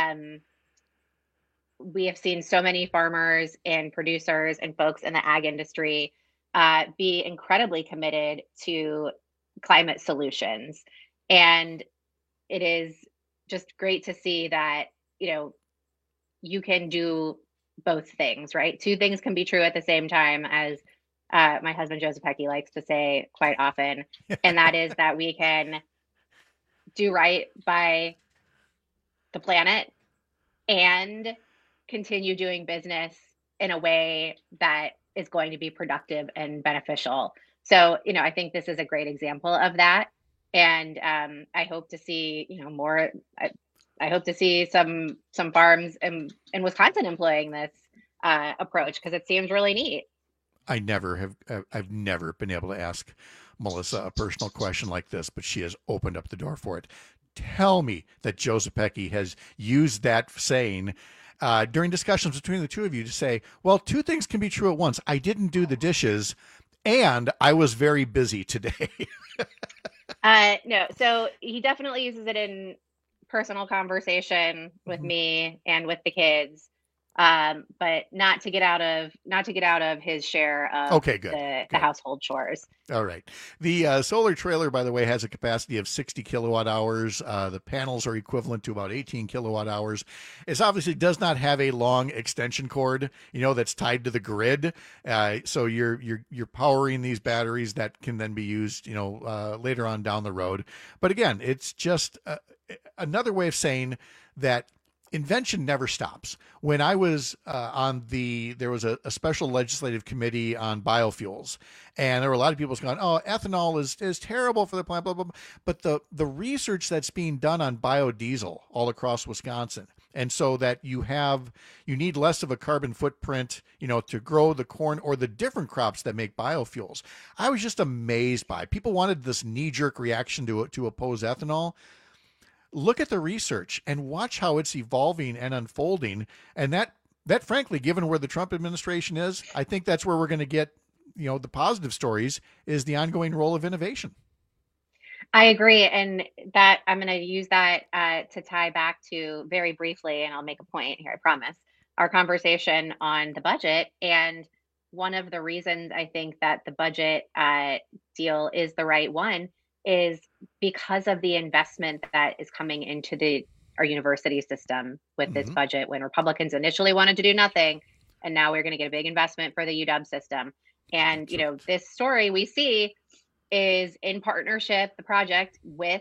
S5: we have seen so many farmers and producers and folks in the ag industry be incredibly committed to climate solutions. And it is just great to see that, you can do both things, right? Two things can be true at the same time, as my husband Joseph Pecky likes to say quite often. And that is that we can do right by the planet and continue doing business in a way that is going to be productive and beneficial. So, I think this is a great example of that. And I hope to see, more. I hope to see some farms in Wisconsin employing this approach because it seems really neat.
S15: I've never been able to ask Melissa a personal question like this, but she has opened up the door for it. Tell me that Joseph Pecky has used that saying during discussions between the two of you to say, well, two things can be true at once. I didn't do the dishes and I was very busy today.
S5: No, so he definitely uses it in personal conversation with me and with the kids, but not to get out of his share of the household chores.
S15: All right. The solar trailer, by the way, has a capacity of 60 kilowatt hours. The panels are equivalent to about 18 kilowatt hours. It obviously does not have a long extension cord, that's tied to the grid. So you're powering these batteries that can then be used, later on down the road. But again, it's just another way of saying that invention never stops. When I was there was a special legislative committee on biofuels, and there were a lot of people going, "Oh, ethanol is terrible for the planet." Blah, blah, blah. But the research that's being done on biodiesel all across Wisconsin, and so that you need less of a carbon footprint, to grow the corn or the different crops that make biofuels. I was just amazed by. People wanted this knee-jerk reaction to oppose ethanol. Look at the research and watch how it's evolving and unfolding. And that frankly, given where the Trump administration is, I think that's where we're going to get, the positive stories is the ongoing role of innovation.
S5: I agree. And that I'm going to use that to tie back to very briefly, and I'll make a point here, I promise, our conversation on the budget. And one of the reasons I think that the budget deal is the right one is because of the investment that is coming into our university system with this budget, when Republicans initially wanted to do nothing, and now we're going to get a big investment for the UW system. And, this story we see is in partnership, the project, with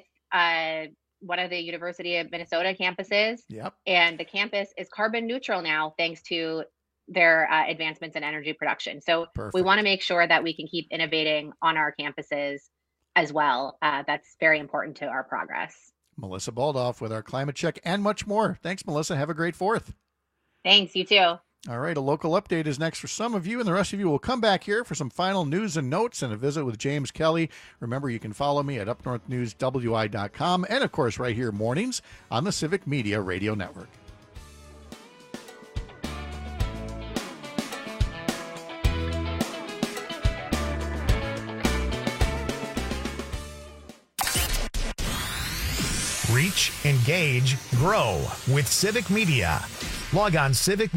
S5: one of the University of Minnesota campuses.
S15: Yep.
S5: And the campus is carbon neutral now, thanks to their advancements in energy production. So we want to make sure that we can keep innovating on our campuses as well. That's very important to our progress.
S15: Melissa Baldoff with our climate check and much more. Thanks, Melissa. Have a great 4th.
S5: Thanks. You too.
S15: All right, a local update is next for some of you, and the rest of you will come back here for some final news and notes and a visit with James Kelly. Remember, you can follow me at upnorthnewswi.com and, of course, right here mornings on the Civic Media Radio Network.
S1: Reach, engage, grow with Civic Media. Log on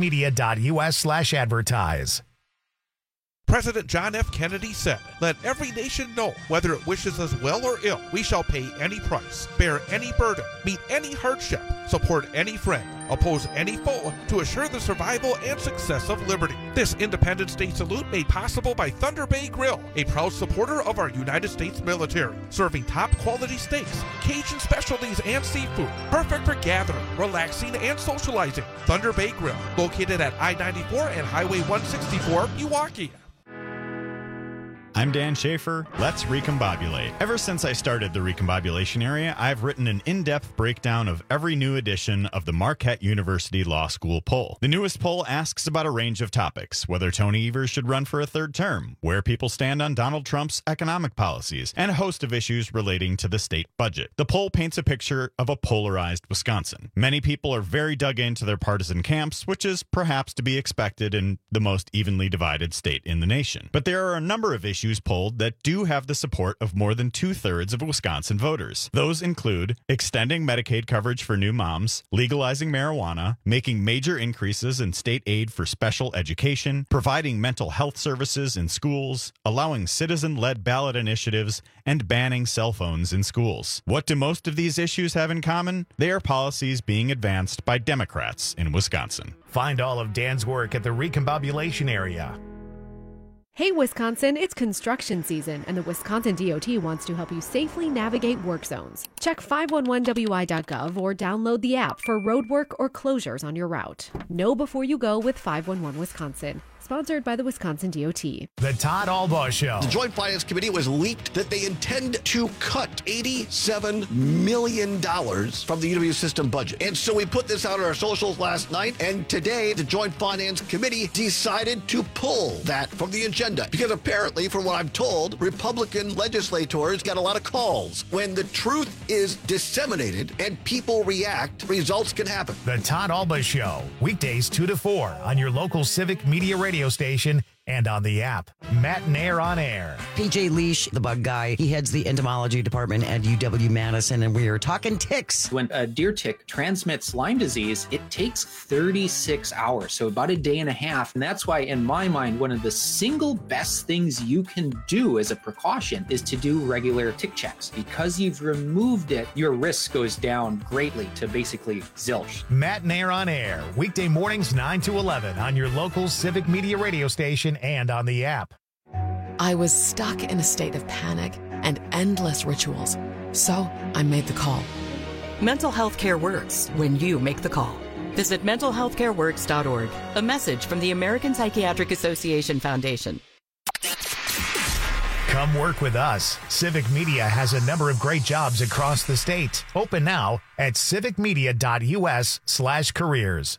S1: civicmedia.us/advertise.
S7: President John F. Kennedy said, "Let every nation know, whether it wishes us well or ill, we shall pay any price, bear any burden, meet any hardship, support any friend, oppose any foe, to assure the survival and success of liberty." This Independence Day salute made possible by Thunder Bay Grill, a proud supporter of our United States military, serving top quality steaks, Cajun specialties, and seafood. Perfect for gathering, relaxing, and socializing. Thunder Bay Grill, located at I-94 and Highway 164, Milwaukee.
S9: I'm Dan Schaefer. Let's recombobulate. Ever since I started the recombobulation area, I've written an in-depth breakdown of every new edition of the Marquette University Law School poll. The newest poll asks about a range of topics: whether Tony Evers should run for a third term, where people stand on Donald Trump's economic policies, and a host of issues relating to the state budget. The poll paints a picture of a polarized Wisconsin. Many people are very dug into their partisan camps, which is perhaps to be expected in the most evenly divided state in the nation. But there are a number of issues polled that do have the support of more than 2/3 of Wisconsin voters. Those include extending Medicaid coverage for new moms, legalizing marijuana, making major increases in state aid for special education, providing mental health services in schools, allowing citizen-led ballot initiatives, and banning cell phones in schools. What do most of these issues have in common? They are policies being advanced by Democrats in Wisconsin.
S1: Find all of Dan's work at the recombobulation area.
S10: Hey Wisconsin, it's construction season, and the Wisconsin DOT wants to help you safely navigate work zones. Check 511wi.gov or download the app for road work or closures on your route. Know before you go with 511 Wisconsin. Sponsored by the Wisconsin DOT.
S1: The Todd Albaugh Show.
S24: The Joint Finance Committee was leaked that they intend to cut $87 million from the UW system budget. And so we put this out on our socials last night, and today the Joint Finance Committee decided to pull that from the agenda. Because apparently, from what I'm told, Republican legislators got a lot of calls. When the truth is disseminated and people react, results can happen.
S1: The Todd Albaugh Show. Weekdays 2 to 4 on your local Civic Media radio station and on the app. Matt and Air on Air.
S4: PJ Leash, the bug guy, he heads the entomology department at UW-Madison, and we are talking ticks.
S25: When a deer tick transmits Lyme disease, it takes 36 hours, so about a day and a half. And that's why, in my mind, one of the single best things you can do as a precaution is to do regular tick checks. Because you've removed it, your risk goes down greatly to basically zilch.
S1: Matt and Air on Air. Weekday mornings 9 to 11 on your local Civic Media radio station and on the app.
S26: I was stuck in a state of panic and endless rituals, so I made the call.
S27: Mental health care works when you make the call. Visit mentalhealthcareworks.org. A message from the American Psychiatric Association Foundation.
S1: Come work with us. Civic Media has a number of great jobs across the state. Open now at civicmedia.us/careers.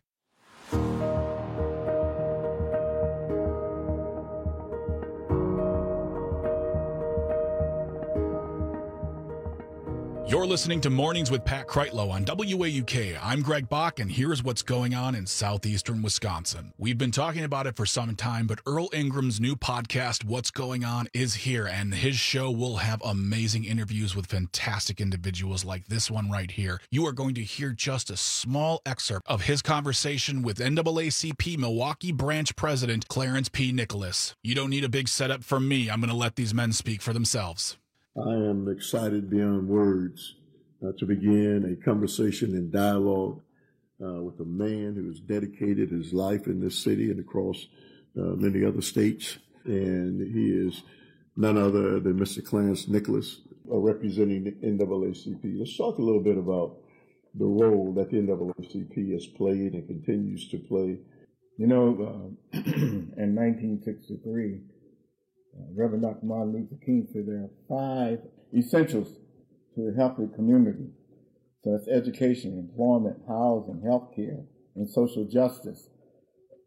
S21: You're listening to Mornings with Pat Kreitlow on WAUK. I'm Greg Bach, and here's what's going on in southeastern Wisconsin. We've been talking about it for some time, but Earl Ingram's new podcast, What's Going On, is here, and his show will have amazing interviews with fantastic individuals like this one right here. You are going to hear just a small excerpt of his conversation with NAACP Milwaukee branch president Clarence P. Nicholas. You don't need a big setup from me. I'm going to let these men speak for themselves.
S17: I am excited beyond words to begin a conversation and dialogue with a man who has dedicated his life in this city and across many other states. And he is none other than Mr. Clarence Nicholas, representing the NAACP. Let's talk a little bit about the role that the NAACP has played and continues to play.
S28: You know, in 1963, Reverend Dr. Martin Luther King said there are 5 essentials to a healthy community. So that's education, employment, housing, health care, and social justice.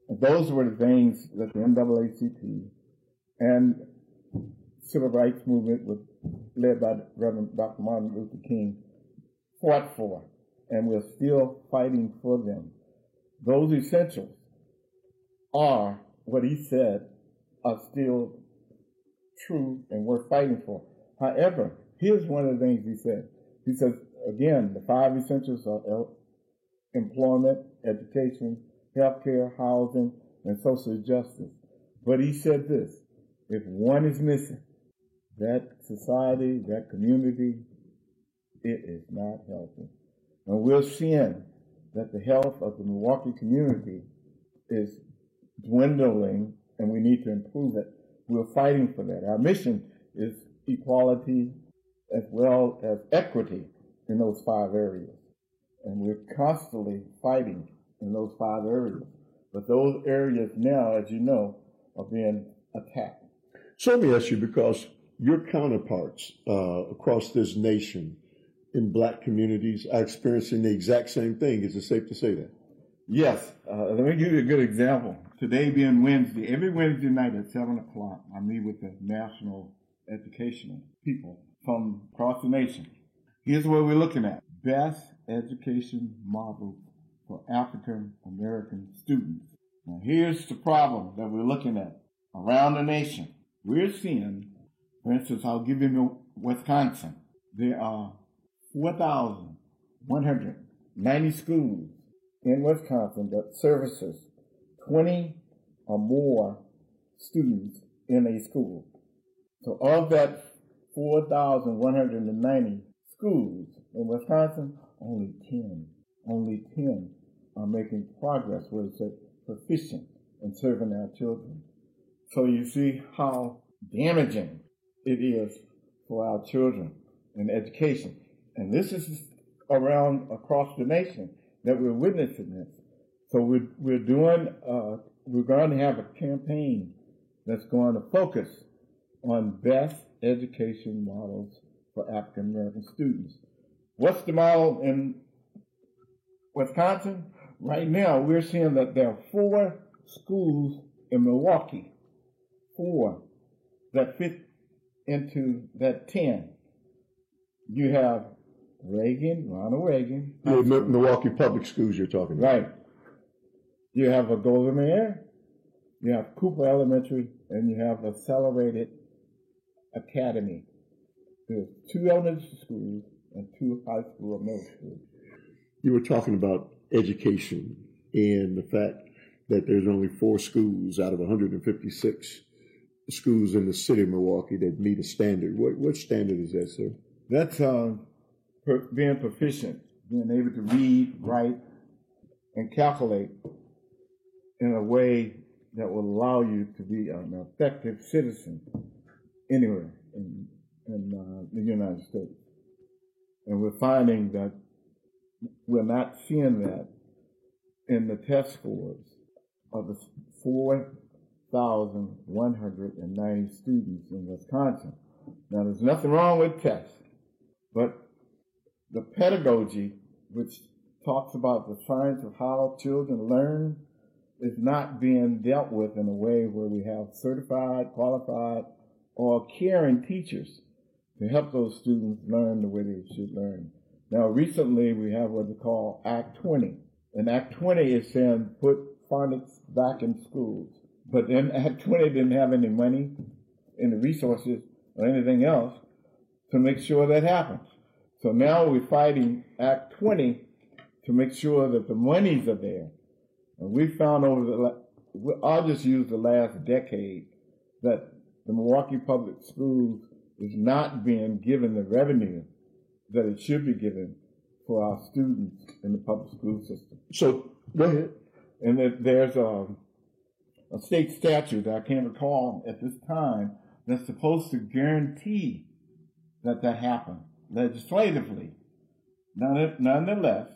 S28: And those were the things that the NAACP and civil rights movement led by Reverend Dr. Martin Luther King fought for, and we're still fighting for them. Those essentials are what he said are still true and worth fighting for. However, here's one of the things he said. He says, again, the 5 essentials are employment, education, healthcare, housing, and social justice. But he said this: if one is missing, that society, that community, it is not healthy. And we're seeing that the health of the Milwaukee community is dwindling, and we need to improve it. We're fighting for that. Our mission is equality as well as equity in those 5 areas. And we're constantly fighting in those 5 areas. But those areas now, as you know, are being attacked.
S17: So let me ask you, because your counterparts across this nation in black communities are experiencing the exact same thing. Is it safe to say that?
S28: Yes. Let me give you a good example. Today being Wednesday, every Wednesday night at 7 o'clock, I meet with the national educational people from across the nation. Here's what we're looking at: best education models for African American students. Now here's the problem that we're looking at around the nation. We're seeing, for instance, I'll give you Wisconsin. There are 4,190 schools in Wisconsin that services 20 or more students in a school. So of that 4,190 schools in Wisconsin, only 10 are making progress where it's proficient in serving our children. So you see how damaging it is for our children in education. And this is around across the nation that we're witnessing this. So we're going to have a campaign that's going to focus on best education models for African American students. What's the model in Wisconsin? Right now, we're seeing that there are 4 schools in Milwaukee, 4 that fit into that 10. You have Ronald Reagan.
S17: The Milwaukee Public Schools you're talking about.
S28: Right. You have a Golda Meir, you have Cooper Elementary, and you have Accelerated Academy. There's 2 elementary schools and 2 high school or middle schools.
S17: You were talking about education and the fact that there's only 4 schools out of 156 schools in the city of Milwaukee that meet a standard. What standard is that, sir?
S28: That's being proficient, being able to read, write, and calculate in a way that will allow you to be an effective citizen anywhere in the United States. And we're finding that we're not seeing that in the test scores of the 4,190 students in Wisconsin. Now, there's nothing wrong with tests, but the pedagogy, which talks about the science of how children learn, is not being dealt with in a way where we have certified, qualified, or caring teachers to help those students learn the way they should learn. Now, recently, we have what they call Act 20. And Act 20 is saying put phonics back in schools. But then Act 20 didn't have any money and the resources or anything else to make sure that happens. So now we're fighting Act 20 to make sure that the monies are there. And we found I'll just use the last decade, that the Milwaukee Public Schools is not being given the revenue that it should be given for our students in the public school system.
S17: So, go ahead.
S28: And there's a state statute that I can't recall at this time that's supposed to guarantee that happens legislatively. Nonetheless,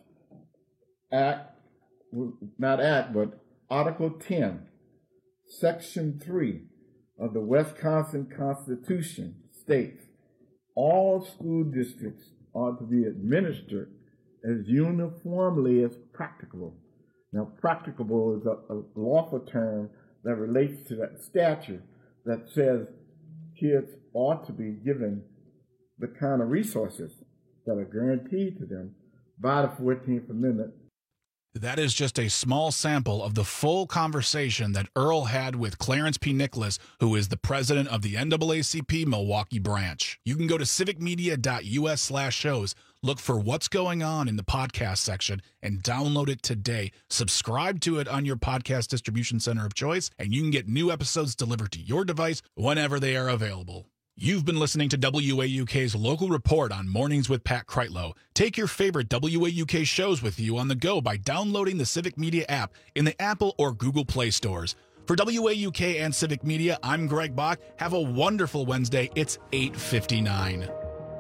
S28: Article 10, Section 3 of the Wisconsin Constitution states all school districts are to be administered as uniformly as practicable Now, practicable is a lawful term that relates to that statute that says kids ought to be given the kind of resources that are guaranteed to them by the 14th Amendment.
S21: That is just a small sample of the full conversation that Earl had with Clarence P. Nicholas, who is the president of the NAACP Milwaukee branch. You can go to civicmedia.us/shows, look for what's going on in the podcast section, and download it today. Subscribe to it on your podcast distribution center of choice, and you can get new episodes delivered to your device whenever they are available. You've been listening to WAUK's Local Report on Mornings with Pat Kreitlow. Take your favorite WAUK shows with you on the go by downloading the Civic Media app in the Apple or Google Play stores. For WAUK and Civic Media, I'm Greg Bach. Have a wonderful Wednesday. It's 8:59.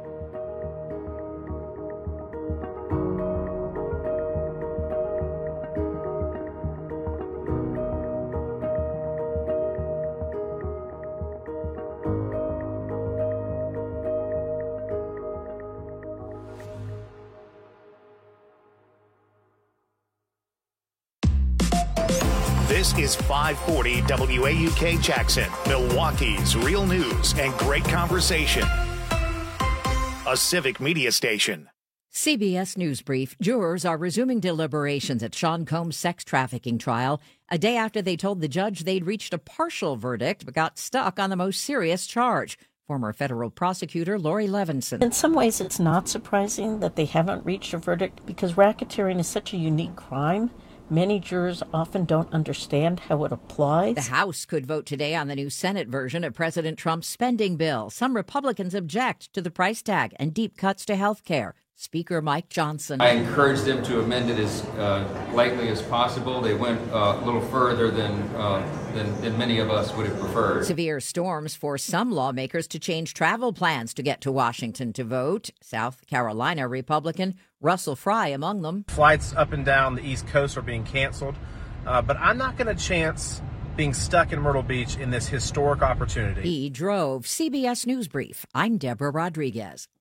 S1: This is 540 WAUK Jackson, Milwaukee's real news and great conversation. A Civic Media station.
S8: CBS News Brief. Jurors are resuming deliberations at Sean Combs' sex trafficking trial a day after they told the judge they'd reached a partial verdict but got stuck on the most serious charge. Former federal prosecutor Lori Levinson.
S11: In some ways, it's not surprising that they haven't reached a verdict because racketeering is such a unique crime. Many jurors often don't understand how it applies.
S8: The House could vote today on the new Senate version of President Trump's spending bill. Some Republicans object to the price tag and deep cuts to health care. Speaker Mike Johnson.
S13: I encouraged them to amend it as lightly as possible. They went a little further than many of us would have preferred.
S8: Severe storms force some lawmakers to change travel plans to get to Washington to vote. South Carolina Republican Russell Fry among them.
S14: Flights up and down the East Coast are being canceled, but I'm not going to chance being stuck in Myrtle Beach in this historic opportunity.
S8: He drove. CBS News Brief. I'm Deborah Rodriguez.